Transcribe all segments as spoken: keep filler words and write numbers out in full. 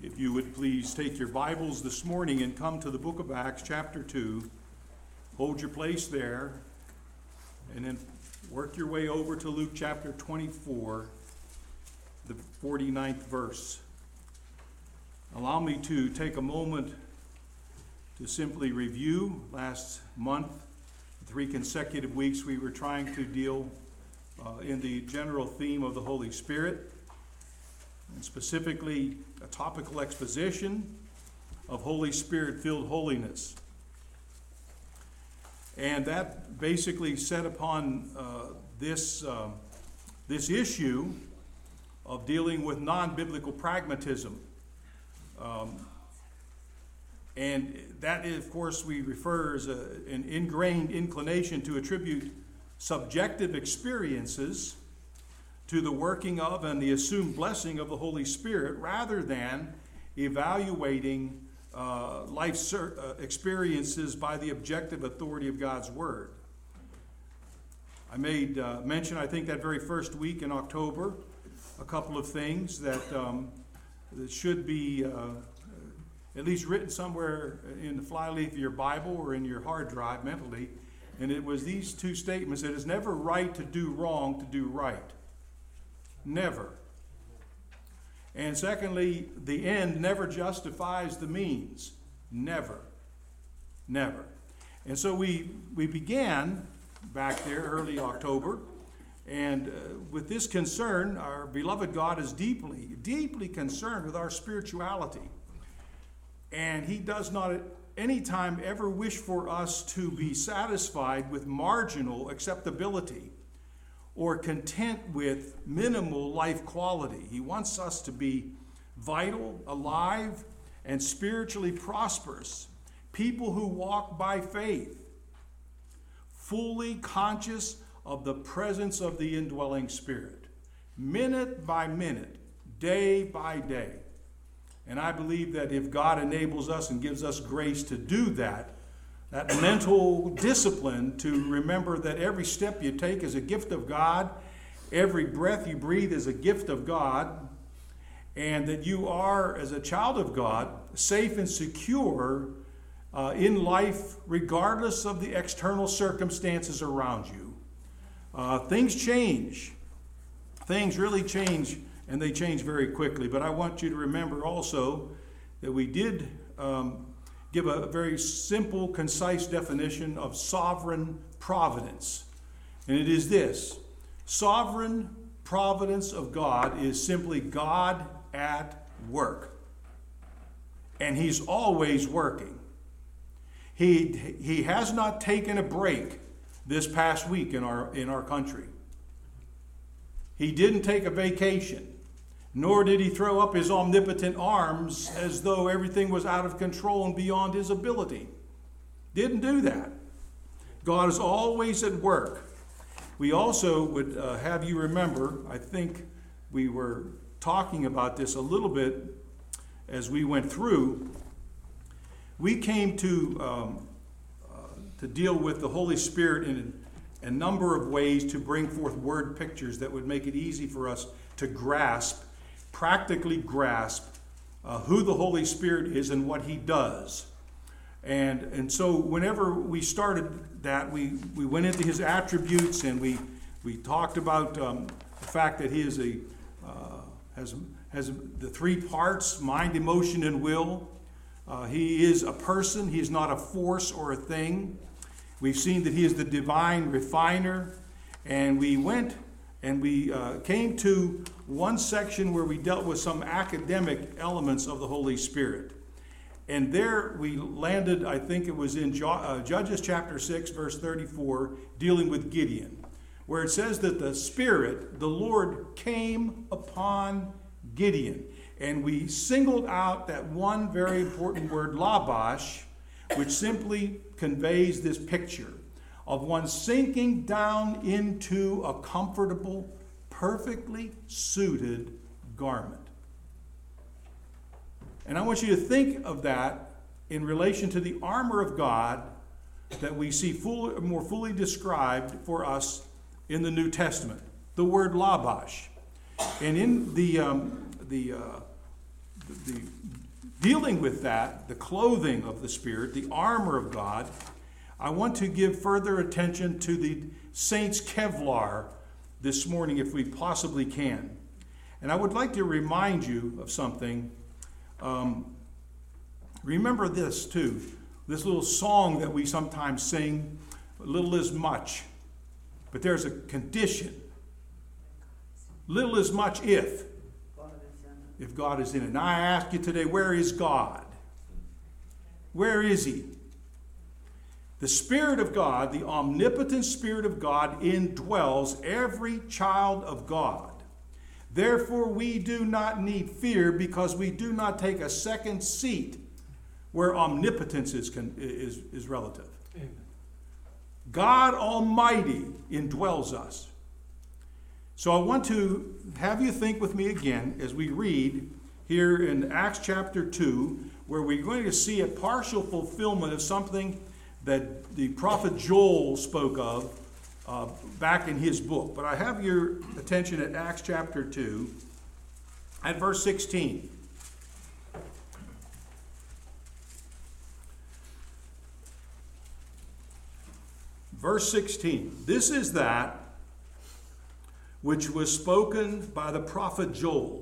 If you would please take your Bibles this morning and come to the book of Acts, chapter two. Hold your place there, and then work your way over to Luke chapter twenty-four, the forty-ninth verse. Allow me to take a moment to simply review. Last month, three consecutive weeks, we were trying to deal uh, in the general theme of the Holy Spirit, and specifically a topical exposition of Holy Spirit-filled holiness. And that basically set upon uh, this, uh, this issue of dealing with non-biblical pragmatism. Um, and that, is, of course, we refer as a, an ingrained inclination to attribute subjective experiences to the working of and the assumed blessing of the Holy Spirit, rather than evaluating uh, life uh, experiences by the objective authority of God's Word. I made uh, mention, I think, that very first week in October, a couple of things that, um, that should be uh, at least written somewhere in the flyleaf of your Bible or in your hard drive mentally, and it was these two statements: it is never right to do wrong to do right. Never. And secondly, the end never justifies the means. Never. Never. And so we we began back there early October, and uh, with this concern, our beloved God is deeply, deeply concerned with our spirituality. And He does not at any time ever wish for us to be satisfied with marginal acceptability or content with minimal life quality. He wants us to be vital, alive, and spiritually prosperous, people who walk by faith, fully conscious of the presence of the indwelling Spirit, minute by minute, day by day. And I believe that if God enables us and gives us grace to do that, that mental discipline to remember that every step you take is a gift of God, every breath you breathe is a gift of God, and that you are, as a child of God, safe and secure uh, in life regardless of the external circumstances around you. Uh, things change. Things really change, and they change very quickly. But I want you to remember also that we did um, give a very simple, concise definition of sovereign providence. And it is this: sovereign providence of God is simply God at work. And He's always working. He, he has not taken a break this past week in our, in our country. He didn't take a vacation, nor did He throw up His omnipotent arms as though everything was out of control and beyond His ability. Didn't do that. God is always at work. We also would uh, have you remember, I think we were talking about this a little bit as we went through. We came to, um, uh, to deal with the Holy Spirit in a number of ways to bring forth word pictures that would make it easy for us to grasp practically grasp uh, who the Holy Spirit is and what He does. And and so whenever we started that, we, we went into His attributes, and we we talked about um, the fact that He is a uh, has has the three parts: mind, emotion, and will. Uh, he is a person. He is not a force or a thing. We've seen that He is the divine refiner, and we went and we uh, came to one section where we dealt with some academic elements of the Holy Spirit. And there we landed, I think it was in Judges chapter six, verse thirty-four, dealing with Gideon, where it says that the Spirit, the Lord, came upon Gideon. And we singled out that one very important word, labash, which simply conveys this picture of one sinking down into a comfortable, perfectly suited garment. And I want you to think of that in relation to the armor of God that we see full, more fully described for us in the New Testament, the word labash. And in the, um, the, uh, the dealing with that, the clothing of the Spirit, the armor of God, I want to give further attention to the saints' Kevlar this morning, if we possibly can. And I would like to remind you of something. Um, remember this, too. This little song that we sometimes sing, little is much. But there's a condition. Little is much if. If God is in it. Now I ask you today, where is God? Where is He? The Spirit of God, the omnipotent Spirit of God, indwells every child of God. Therefore, we do not need fear, because we do not take a second seat where omnipotence is, is, is relative. Amen. God Almighty indwells us. So I want to have you think with me again as we read here in Acts chapter two, where we're going to see a partial fulfillment of something that the prophet Joel spoke of uh, back in his book. But I have your attention at Acts chapter two at verse sixteen. Verse sixteen. This is that which was spoken by the prophet Joel.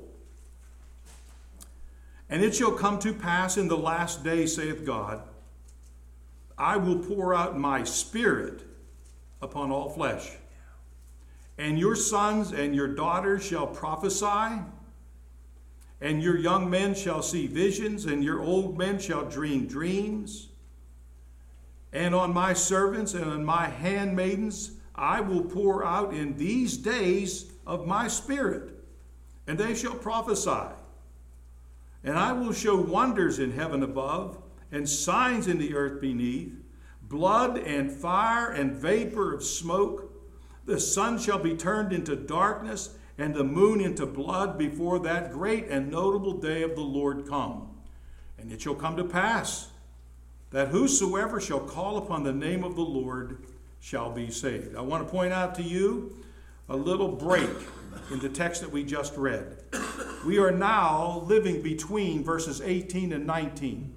And it shall come to pass in the last day, saith God, I will pour out my Spirit upon all flesh. And your sons and your daughters shall prophesy, and your young men shall see visions, and your old men shall dream dreams. And on my servants and on my handmaidens I will pour out in these days of my Spirit, and they shall prophesy. And I will show wonders in heaven above, and signs in the earth beneath, blood and fire and vapor of smoke. The sun shall be turned into darkness, and the moon into blood, before that great and notable day of the Lord come. And it shall come to pass that whosoever shall call upon the name of the Lord shall be saved. I want to point out to you a little break in the text that we just read. We are now living between verses eighteen and nineteen.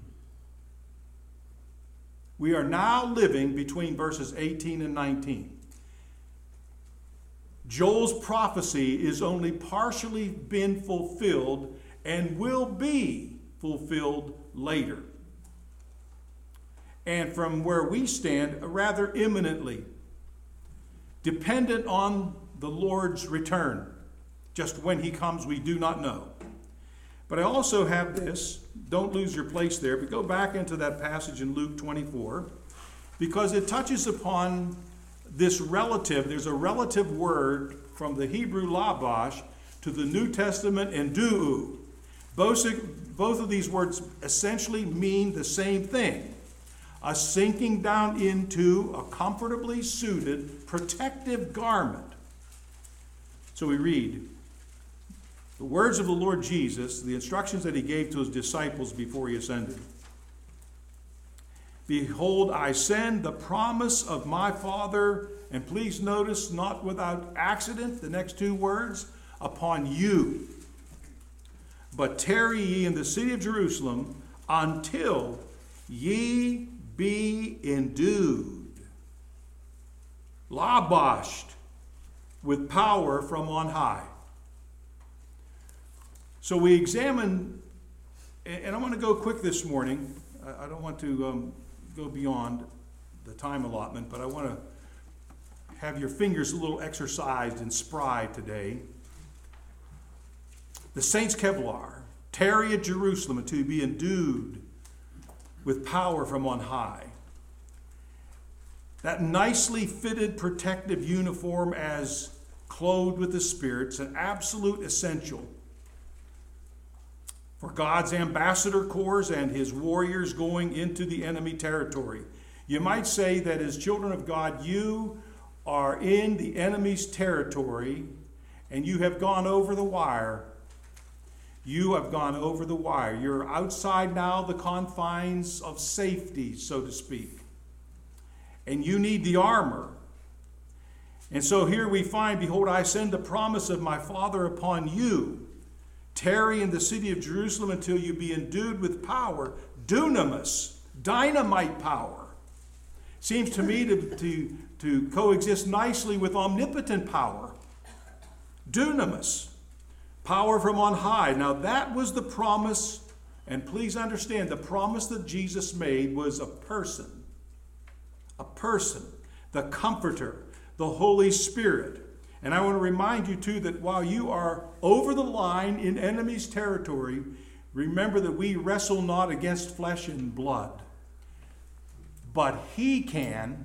We are now living between verses eighteen and nineteen. Joel's prophecy is only partially been fulfilled and will be fulfilled later. And from where we stand, rather imminently, dependent on the Lord's return. Just when He comes, we do not know. But I also have this, don't lose your place there, but go back into that passage in Luke twenty-four, because it touches upon this relative. There's a relative word from the Hebrew labash to the New Testament enduu. Both, both of these words essentially mean the same thing. A sinking down into a comfortably suited protective garment. So we read the words of the Lord Jesus, the instructions that He gave to His disciples before He ascended. Behold, I send the promise of my Father, and please notice, not without accident, the next two words, upon you. But tarry ye in the city of Jerusalem until ye be endued, labashed with power from on high. So we examine, and I want to go quick this morning. I don't want to um, go beyond the time allotment, but I want to have your fingers a little exercised and spry today. The saints Kevlar, tarry at Jerusalem until you be endued with power from on high. That nicely fitted protective uniform as clothed with the Spirit is an absolute essential for God's ambassador corps and His warriors going into the enemy territory. You might say that as children of God, you are in the enemy's territory and you have gone over the wire. You have gone over the wire. You're outside now the confines of safety, so to speak. And you need the armor. And so here we find, behold, I send the promise of my Father upon you. Tarry in the city of Jerusalem until you be endued with power, dunamis, dynamite power. Seems to me to, to, to coexist nicely with omnipotent power. Dunamis, power from on high. Now that was the promise, and please understand, the promise that Jesus made was a person. A person, the Comforter, the Holy Spirit. And I want to remind you too that while you are over the line in enemy's territory, remember that we wrestle not against flesh and blood. But he can,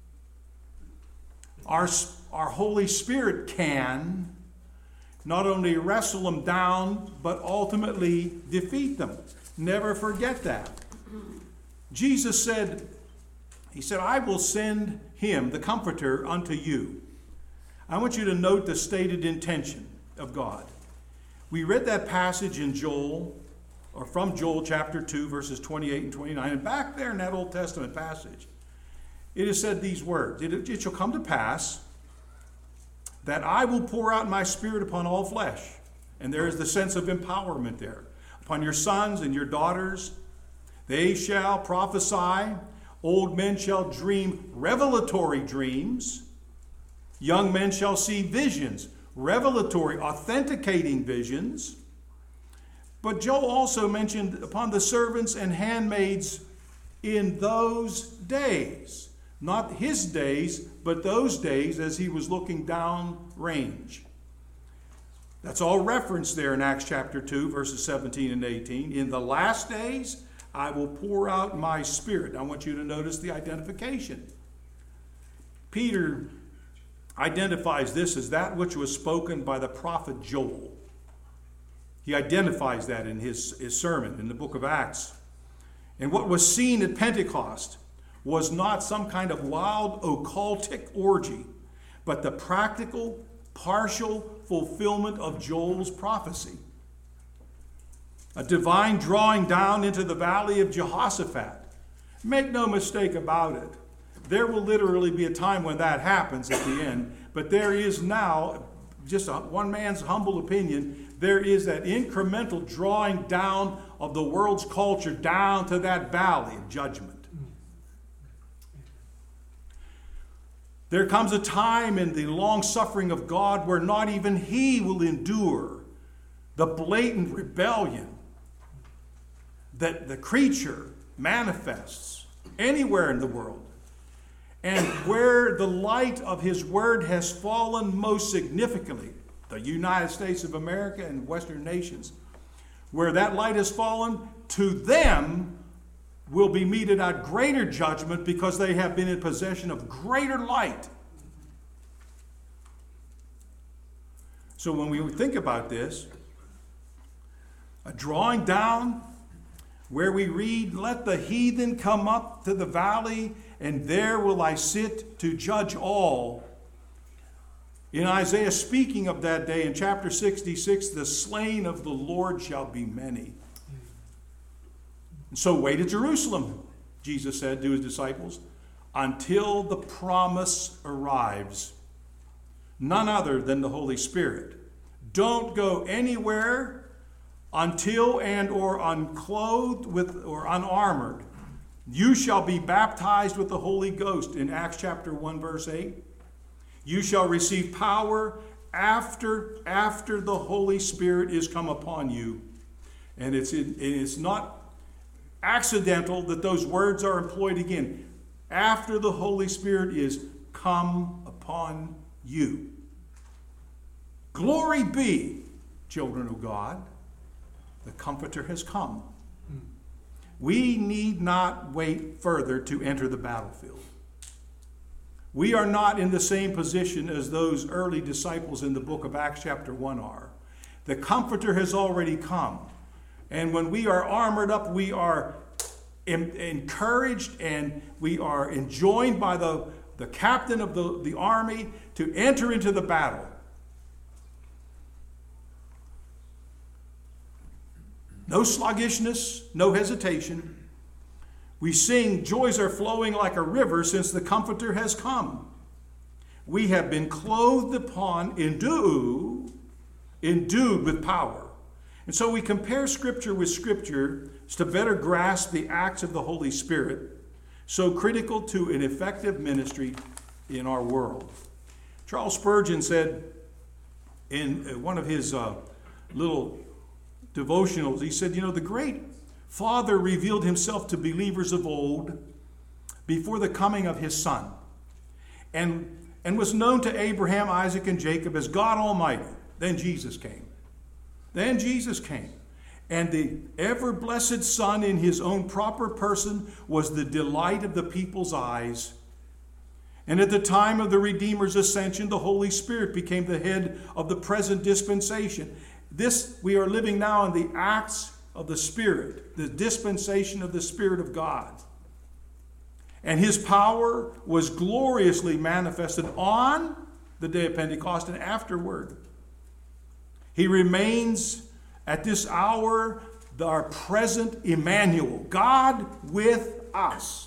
our, our Holy Spirit can, not only wrestle them down, but ultimately defeat them. Never forget that. Jesus said, he said, I will send him, the Comforter, unto you. I want you to note the stated intention of God. We read that passage in Joel, or from Joel chapter two, verses twenty-eight and twenty-nine. And back there in that Old Testament passage, it is said these words, it, it shall come to pass that I will pour out my Spirit upon all flesh. And there is the sense of empowerment there. Upon your sons and your daughters, they shall prophesy. Old men shall dream revelatory dreams. Young men shall see visions, revelatory, authenticating visions. But Joel also mentioned upon the servants and handmaids in those days. Not his days, but those days as he was looking down range. That's all referenced there in Acts chapter two, verses seventeen and eighteen. In the last days, I will pour out my Spirit. I want you to notice the identification. Peter identifies this as that which was spoken by the prophet Joel. He identifies that in his, his sermon in the book of Acts. And what was seen at Pentecost was not some kind of wild occultic orgy, but the practical, partial fulfillment of Joel's prophecy. A divine drawing down into the valley of Jehoshaphat. Make no mistake about it. There will literally be a time when that happens at the end, but there is now, just a, one man's humble opinion, there is that incremental drawing down of the world's culture down to that valley of judgment. There comes a time in the long suffering of God where not even he will endure the blatant rebellion that the creature manifests anywhere in the world. And where the light of his word has fallen most significantly, the United States of America and Western nations, where that light has fallen, to them will be meted out greater judgment because they have been in possession of greater light. So when we think about this, a drawing down where we read, let the heathen come up to the valley, and there will I sit to judge all. In Isaiah speaking of that day in chapter sixty-six, the slain of the Lord shall be many. And so wait at Jerusalem, Jesus said to his disciples, until the promise arrives. None other than the Holy Spirit. Don't go anywhere until and or unclothed with or unarmored. You shall be baptized with the Holy Ghost in Acts chapter one, verse eight. You shall receive power after, after the Holy Spirit is come upon you. And it's, it, it's not accidental that those words are employed again. After the Holy Spirit is come upon you. Glory be, children of God. The Comforter has come. We need not wait further to enter the battlefield. We are not in the same position as those early disciples in the book of Acts chapter one are. The Comforter has already come. And when we are armored up, we are encouraged and we are enjoined by the, the captain of the, the army to enter into the battle. No sluggishness, no hesitation. We sing, joys are flowing like a river since the Comforter has come. We have been clothed upon, endued, endued with power. And so we compare Scripture with Scripture to better grasp the acts of the Holy Spirit, so critical to an effective ministry in our world. Charles Spurgeon said in one of his uh, little devotionals, he said, you know, the great Father revealed himself to believers of old before the coming of his Son, and, and was known to Abraham, Isaac, and Jacob as God Almighty. Then Jesus came. Then Jesus came. And the ever-blessed Son in his own proper person was the delight of the people's eyes. And at the time of the Redeemer's ascension, the Holy Spirit became the head of the present dispensation. This, we are living now in the acts of the Spirit, the dispensation of the Spirit of God. And his power was gloriously manifested on the day of Pentecost and afterward. He remains at this hour our present Emmanuel, God with us,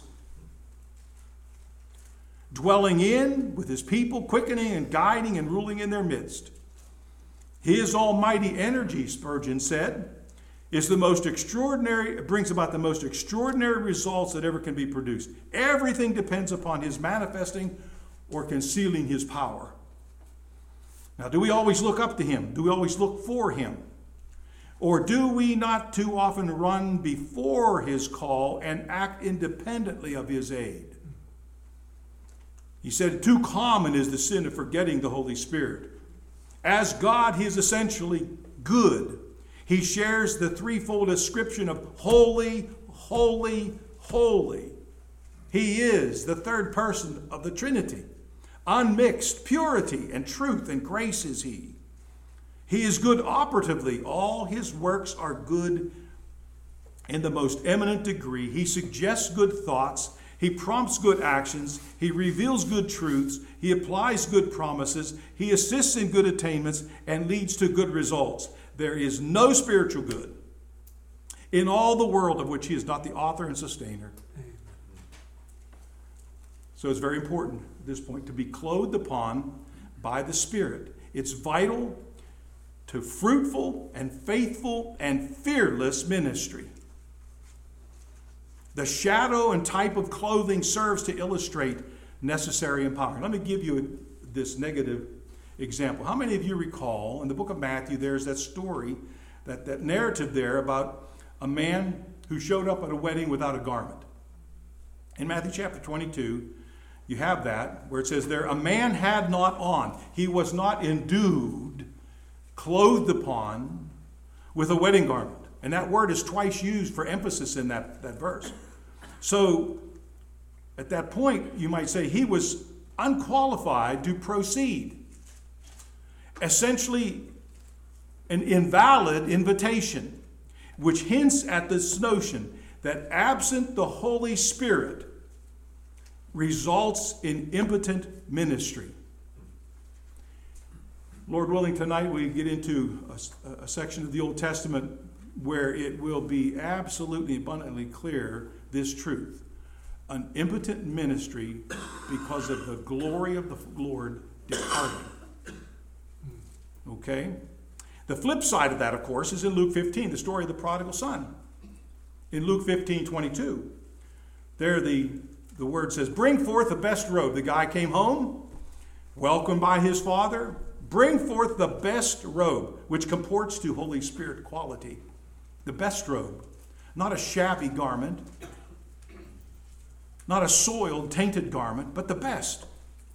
dwelling in with his people, quickening and guiding and ruling in their midst. His almighty energy, Spurgeon said, is the most extraordinary, it brings about the most extraordinary results that ever can be produced. Everything depends upon his manifesting or concealing his power. Now, do we always look up to him? Do we always look for him? Or do we not too often run before his call and act independently of his aid? He said, too common is the sin of forgetting the Holy Spirit. As God, he is essentially good. He shares the threefold description of holy, holy, holy. He is the third person of the Trinity. Unmixed purity and truth and grace is he. He is good operatively. All his works are good in the most eminent degree. He suggests good thoughts. He prompts good actions. He reveals good truths. He applies good promises. He assists in good attainments and leads to good results. There is no spiritual good in all the world of which he is not the author and sustainer. So it's very important at this point to be clothed upon by the Spirit. It's vital to fruitful and faithful and fearless ministry. The shadow and type of clothing serves to illustrate necessary empowering. Let me give you this negative example. How many of you recall in the book of Matthew, there's that story, that, that narrative there about a man who showed up at a wedding without a garment? In Matthew chapter twenty-two, you have that where it says there, a man had not on, he was not endued, clothed upon with a wedding garment. And that word is twice used for emphasis in that, that verse. So at that point, you might say he was unqualified to proceed. Essentially, an invalid invitation, which hints at this notion that absent the Holy Spirit results in impotent ministry. Lord willing, tonight we get into a, a section of the Old Testament where it will be absolutely abundantly clear this truth. An impotent ministry because of the glory of the Lord departing. Okay? The flip side of that, of course, is in Luke fifteen, the story of the prodigal son. In Luke fifteen twenty-two, there the, the word says, bring forth the best robe. The guy came home, welcomed by his father. Bring forth the best robe, which comports to Holy Spirit quality. The best robe. Not a shabby garment. Not a soiled, tainted garment, but the best.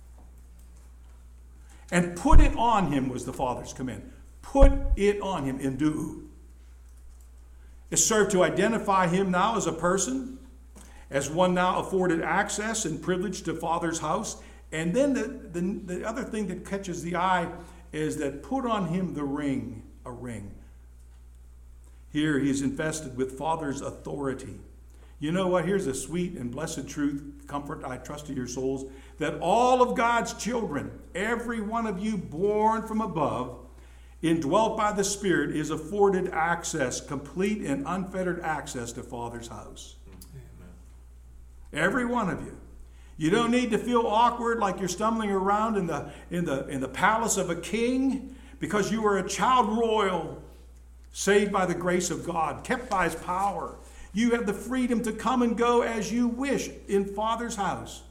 And put it on him was the Father's command. Put it on him, endue. It served to identify him now as a person, as one now afforded access and privilege to Father's house. And then the, the, the other thing that catches the eye is that put on him the ring, a ring. Here he is invested with Father's authority. You know what? Here's a sweet and blessed truth, comfort, I trust to your souls, that all of God's children, every one of you born from above, indwelt by the Spirit, is afforded access, complete and unfettered access to Father's house. Amen. Every one of you. You don't need to feel awkward like you're stumbling around in the, in the, in the palace of a king because you are a child royal. saved by the grace of God, kept by his power. You have the freedom to come and go as you wish in Father's house.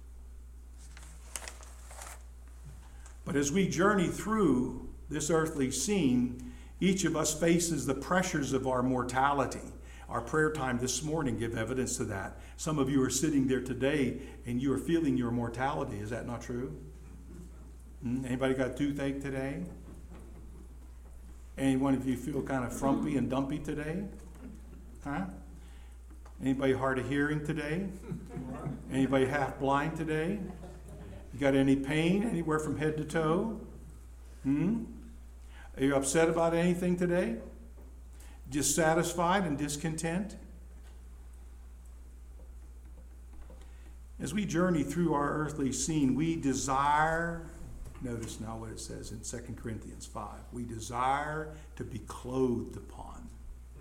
But as we journey through this earthly scene, each of us faces the pressures of our mortality. Our prayer time this morning give evidence to that. Some of you are sitting there today and you are feeling your mortality. Is that not true? Hmm? Anybody got toothache today? Any one of you feel kind of frumpy and dumpy today? Huh? Anybody hard of hearing today? Anybody half blind today? You got any pain anywhere from head to toe? Hmm? Are you upset about anything today? Dissatisfied and discontent? As we journey through our earthly scene, we desire, notice now what it says in Second Corinthians five, we desire to be clothed upon.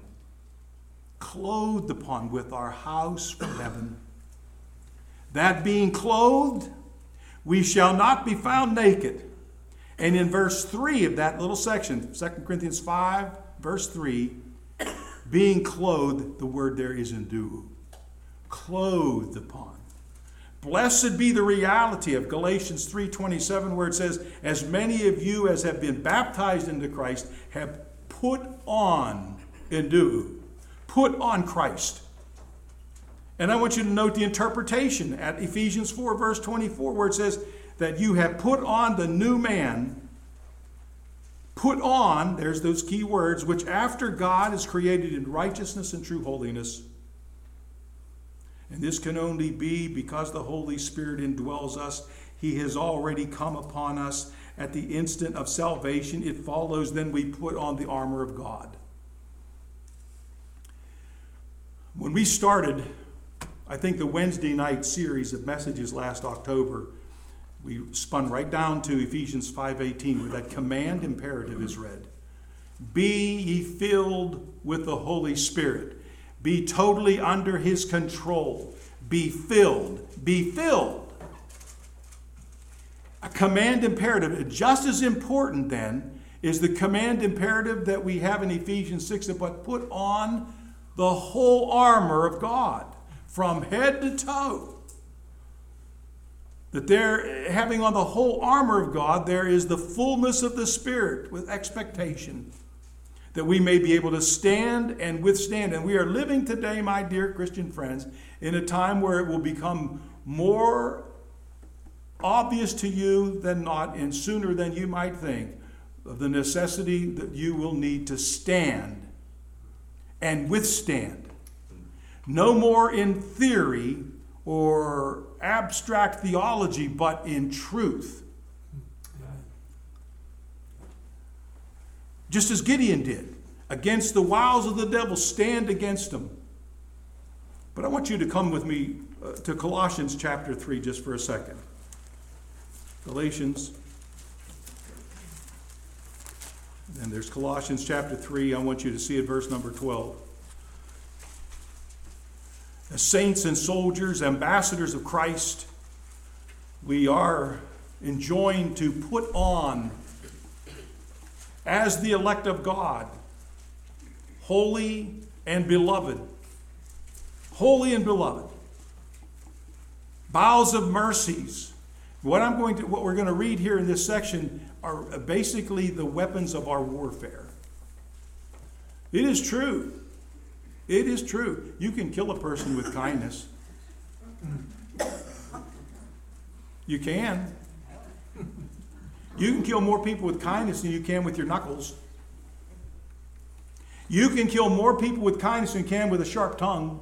Clothed upon with our house from heaven. That being clothed, we shall not be found naked. And in verse three of that little section, Second Corinthians five, verse three, being clothed, the word there is endue. Clothed upon. Blessed be the reality of Galatians three twenty-seven, where it says, as many of you as have been baptized into Christ have put on endue. Put on Christ. And I want you to note the interpretation at Ephesians four, verse twenty-four, where it says that you have put on the new man. Put on, there's those key words, which after God is created in righteousness and true holiness. And this can only be because the Holy Spirit indwells us. He has already come upon us at the instant of salvation. It follows then we put on the armor of God. When we started, I think, the Wednesday night series of messages last October, we spun right down to Ephesians five eighteen, where that command imperative is read. Be ye filled with the Holy Spirit. Be totally under his control. Be filled. Be filled. A command imperative. Just as important then is the command imperative that we have in Ephesians six, but put on the whole armor of God from head to toe. That there, having on the whole armor of God, there is the fullness of the Spirit with expectation that we may be able to stand and withstand. And we are living today, my dear Christian friends, in a time where it will become more obvious to you than not, and sooner than you might think, of the necessity that you will need to stand and withstand. No more in theory or abstract theology, but in truth. Just as Gideon did. Against the wiles of the devil, stand against them. But I want you to come with me uh, to Colossians chapter three just for a second. Galatians. And there's Colossians chapter three. I want you to see it, verse number twelve. As saints and soldiers, ambassadors of Christ, we are enjoined to put on, as the elect of God, holy and beloved. Holy and beloved. Bowels of mercies. What I'm going to, what we're going to read here in this section are basically the weapons of our warfare. It is true. It is true. You can kill a person with kindness. You can. You can kill more people with kindness than you can with your knuckles. You can kill more people with kindness than you can with a sharp tongue.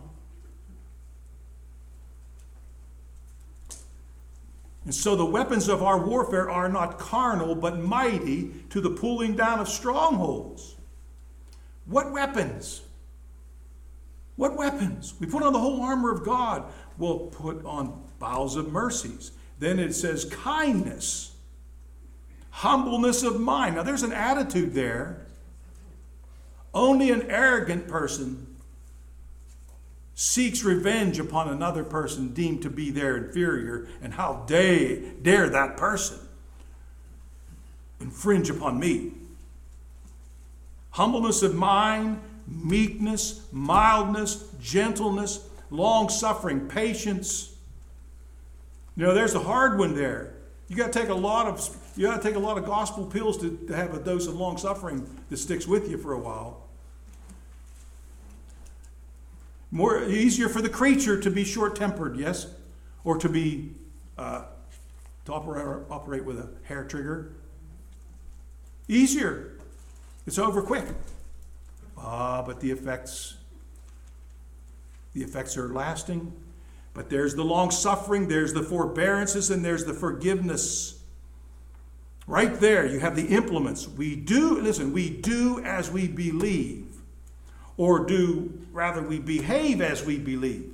And so the weapons of our warfare are not carnal, but mighty to the pulling down of strongholds. What weapons? What weapons? We put on the whole armor of God. We'll put on bowels of mercies. Then it says kindness, humbleness of mind. Now there's an attitude there. Only an arrogant person seeks revenge upon another person deemed to be their inferior. And how dare, dare that person infringe upon me? humbleness of mind, meekness, mildness, gentleness, long-suffering, patience. You know, there's a hard one there. You got to take a lot of you got to take a lot of gospel pills to, to have a dose of long-suffering that sticks with you for a while. More easier for the creature to be short-tempered, yes, or to be uh, to operate, operate with a hair trigger. Easier. It's over quick. Ah, but the effects, the effects are lasting. But there's the long-suffering, there's the forbearances, and there's the forgiveness. Right there, you have the implements. We do, listen, we do as we believe. Or do, rather, we behave as we believe.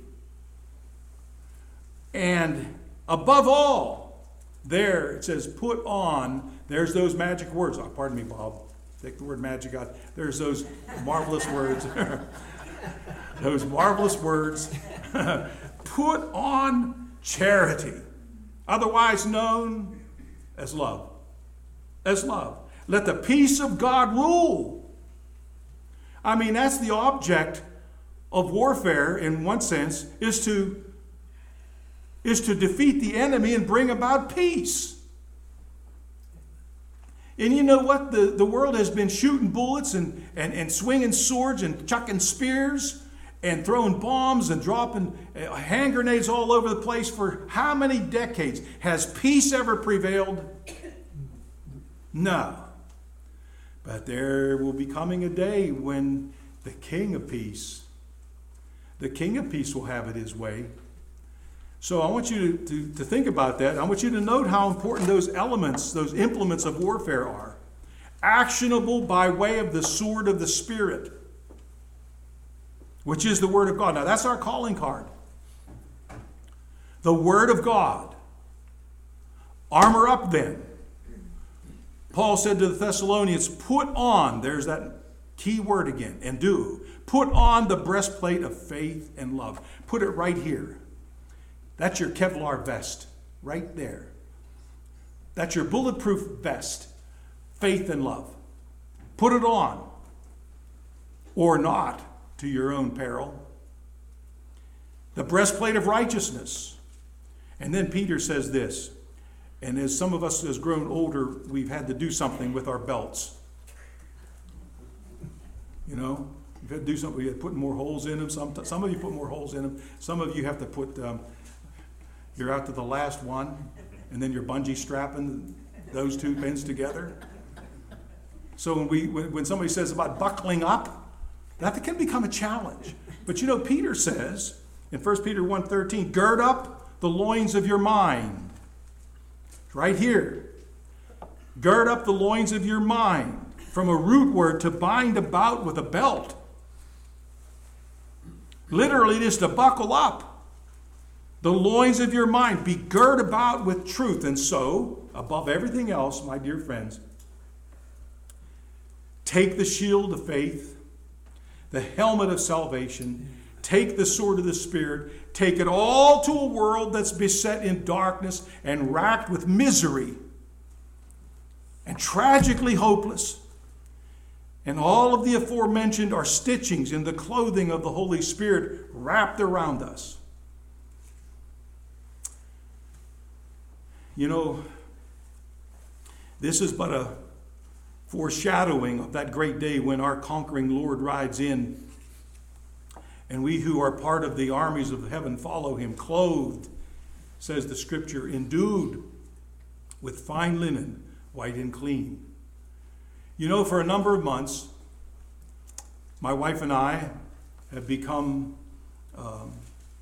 And above all, there it says, put on, there's those magic words. Oh, pardon me, Bob. Take the word magic out. There's those marvelous words. Those marvelous words. Put on charity, otherwise known as love. As love. Let the peace of God rule. I mean, that's the object of warfare, in one sense, is to, is to defeat the enemy and bring about peace. And you know what? The, the world has been shooting bullets and, and, and swinging swords and chucking spears and throwing bombs and dropping hand grenades all over the place for how many decades? Has peace ever prevailed? No. But there will be coming a day when the King of Peace, the King of Peace will have it his way. So I want you to, to, to think about that. I want you to note how important those elements, those implements of warfare are. Actionable by way of the sword of the Spirit, which is the Word of God. Now that's our calling card. The Word of God. Armor up then. Paul said to the Thessalonians, put on, there's that key word again, and do. Put on the breastplate of faith and love. Put it right here. That's your Kevlar vest, right there. That's your bulletproof vest, faith and love. Put it on, or not, to your own peril. The breastplate of righteousness. And then Peter says this, and as some of us has grown older, we've had to do something with our belts. You know, you've had to do something. You have to put more holes in them. Some, some of you put more holes in them. Some of you have to put, um, you're out to the last one, and then you're bungee strapping those two pins together. So when we, when, when somebody says about buckling up, that can become a challenge. But you know, Peter says in First Peter one thirteen, gird up the loins of your mind. Right here. Gird up the loins of your mind. From a root word, to bind about with a belt. Literally, it is to buckle up. The loins of your mind. Be girt about with truth. And so, above everything else, my dear friends, take the shield of faith, the helmet of salvation, take the sword of the Spirit, take it all to a world that's beset in darkness and racked with misery and tragically hopeless. And all of the aforementioned are stitchings in the clothing of the Holy Spirit wrapped around us. You know, this is but a foreshadowing of that great day when our conquering Lord rides in, and we who are part of the armies of heaven follow him, clothed, says the Scripture, endued with fine linen, white and clean. You know, for a number of months, my wife and I have become um,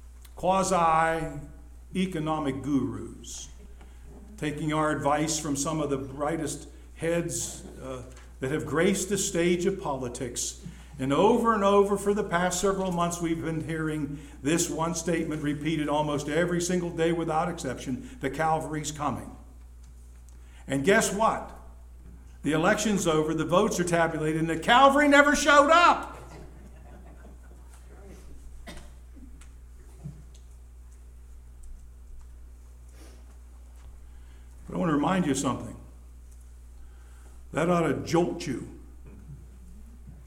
quasi-economic gurus, taking our advice from some of the brightest heads uh, that have graced the stage of politics. And over and over for the past several months, we've been hearing this one statement repeated almost every single day without exception: the Calvary's coming. And guess what? The election's over, the votes are tabulated, and the Calvary never showed up. But I want to remind you of something. That ought to jolt you.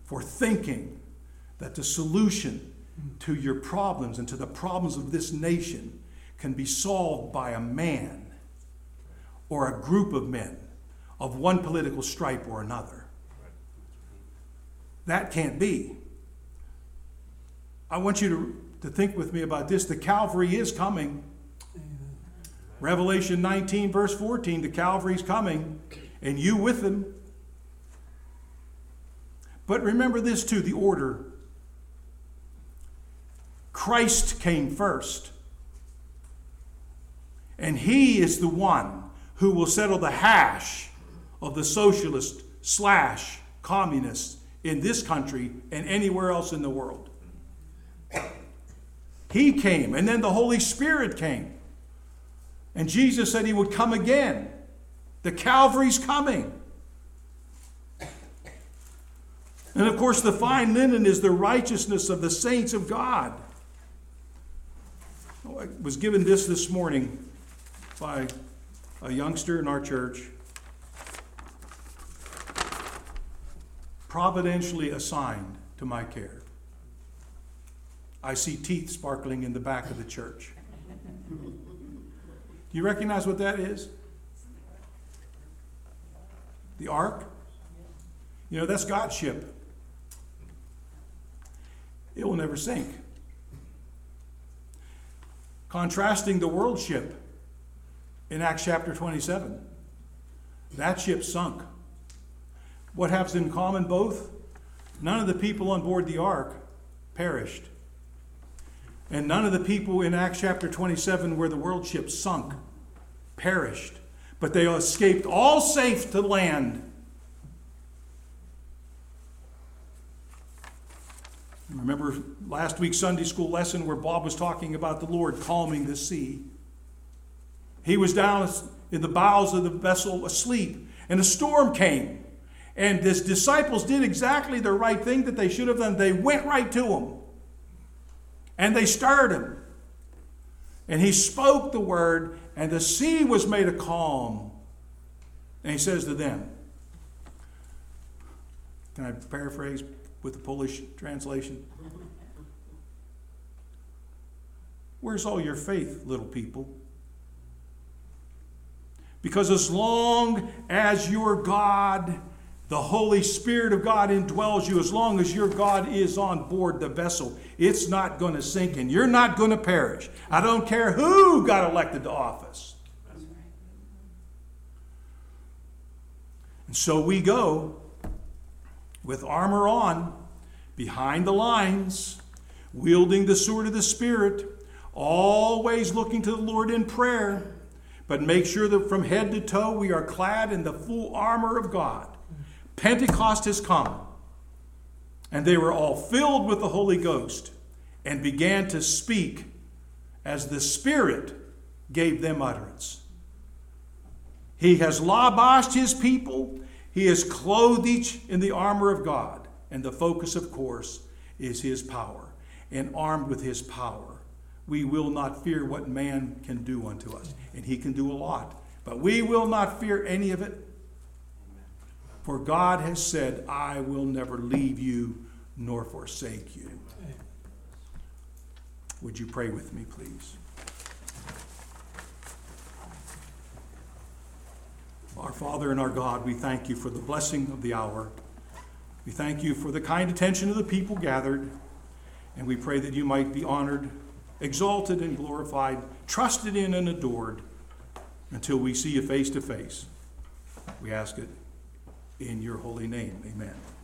for thinking that the solution to your problems and to the problems of this nation can be solved by a man or a group of men of one political stripe or another. That can't be. I want you to, to think with me about this. The Calvary is coming. Revelation nineteen, verse fourteen, the Calvary's coming, and you with them. But remember this too, the order. Christ came first. And he is the one who will settle the hash of the socialist slash communists in this country and anywhere else in the world. He came, and then the Holy Spirit came. And Jesus said he would come again. The Calvary's coming. And of course, the fine linen is the righteousness of the saints of God. I was given this this morning by a youngster in our church, providentially assigned to my care. I see teeth sparkling in the back of the church. Do you recognize what that is? The ark? You know, that's God's ship. It will never sink. Contrasting the world ship in Acts chapter twenty-seven. That ship sunk. What has in common both? None of the people on board the ark perished. And none of the people in Acts chapter twenty-seven where the world ship sunk perished. But they escaped all safe to land. Remember last week's Sunday school lesson where Bob was talking about the Lord calming the sea. He was down in the bowels of the vessel asleep, and a storm came. And his disciples did exactly the right thing that they should have done. They went right to him. And they stirred him. And he spoke the word, and the sea was made a calm. And he says to them, can I paraphrase with the Polish translation? Where's all your faith, little people? Because as long as your God, the Holy Spirit of God indwells you, as long as your God is on board the vessel, it's not going to sink and you're not going to perish. I don't care who got elected to office. And so we go with armor on, behind the lines, wielding the sword of the Spirit, always looking to the Lord in prayer, but make sure that from head to toe we are clad in the full armor of God. Pentecost has come, and they were all filled with the Holy Ghost and began to speak as the Spirit gave them utterance. He has lavashed his people. He has clothed each in the armor of God. And the focus, of course, is his power. And armed with his power, we will not fear what man can do unto us. And he can do a lot. But we will not fear any of it. For God has said, I will never leave you nor forsake you. Would you pray with me, please? Our Father and our God, we thank you for the blessing of the hour. We thank you for the kind attention of the people gathered. And we pray that you might be honored, exalted and glorified, trusted in and adored until we see you face to face. We ask it in your holy name. Amen.